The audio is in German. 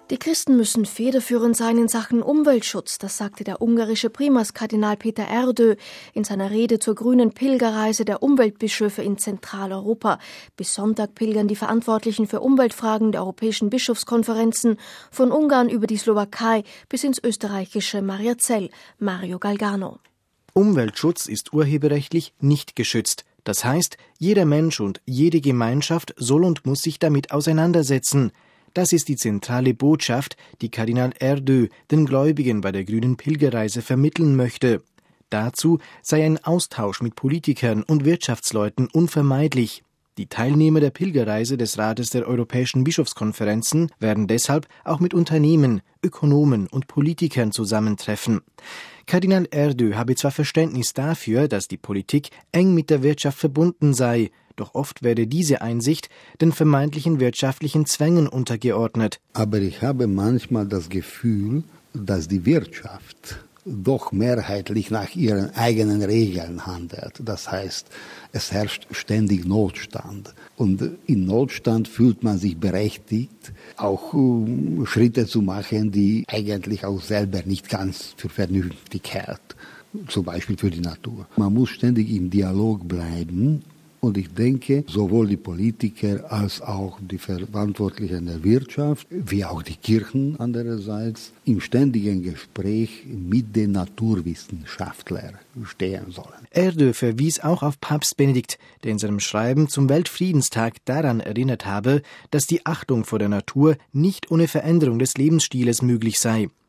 Die Christen müssen federführend sein in Sachen Umweltschutz, das sagte der ungarische Primas Kardinal Péter Erdő in seiner Rede zur grünen Pilgerreise der Umweltbischöfe in Zentraleuropa. Bis Sonntag pilgern die Verantwortlichen für Umweltfragen der europäischen Bischofskonferenzen von Ungarn über die Slowakei bis ins österreichische Mariazell. Mario Galgano. Umweltschutz ist urheberrechtlich nicht geschützt. Das heißt, jeder Mensch und jede Gemeinschaft soll und muss sich damit auseinandersetzen. Das ist die zentrale Botschaft, die Kardinal Erdő den Gläubigen bei der grünen Pilgerreise vermitteln möchte. Dazu sei ein Austausch mit Politikern und Wirtschaftsleuten unvermeidlich. Die Teilnehmer der Pilgerreise des Rates der Europäischen Bischofskonferenzen werden deshalb auch mit Unternehmen, Ökonomen und Politikern zusammentreffen. Kardinal Erdő habe zwar Verständnis dafür, dass die Politik eng mit der Wirtschaft verbunden sei, doch oft werde diese Einsicht den vermeintlichen wirtschaftlichen Zwängen untergeordnet. Aber ich habe manchmal das Gefühl, dass die Wirtschaft doch mehrheitlich nach ihren eigenen Regeln handelt. Das heißt, es herrscht ständig Notstand. Und in Notstand fühlt man sich berechtigt, auch Schritte zu machen, die eigentlich auch selber nicht ganz für vernünftig hält. Zum Beispiel für die Natur. Man muss ständig im Dialog bleiben. Und ich denke, sowohl die Politiker als auch die Verantwortlichen der Wirtschaft, wie auch die Kirchen andererseits, im ständigen Gespräch mit den Naturwissenschaftlern stehen sollen. Erdő verwies auch auf Papst Benedikt, der in seinem Schreiben zum Weltfriedenstag daran erinnert habe, dass die Achtung vor der Natur nicht ohne Veränderung des Lebensstiles möglich sei.